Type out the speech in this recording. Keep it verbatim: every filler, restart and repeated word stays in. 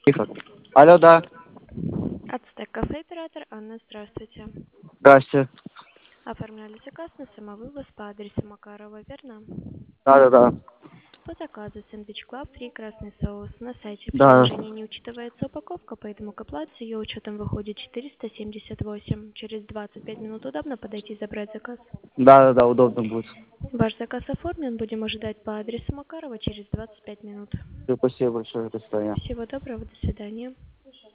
Тихо. Алло, да. Ацтек кафе, оператор Анна, здравствуйте. Здрасте. Оформляли заказ на самовывоз по адресу Макарова, верно? Да-да-да. По заказу сэндвич клаб, три красный соус. На сайте Да. приложения не учитывается упаковка, поэтому к оплате с ее учетом выходит четыреста семьдесят восемь. Через двадцать пять минут удобно подойти и забрать заказ. Да-да-да, удобно будет. Ваш заказ оформлен, будем ожидать по адресу Макарова через двадцать пять минут. Спасибо большое, до свидания. Всего доброго, до свидания.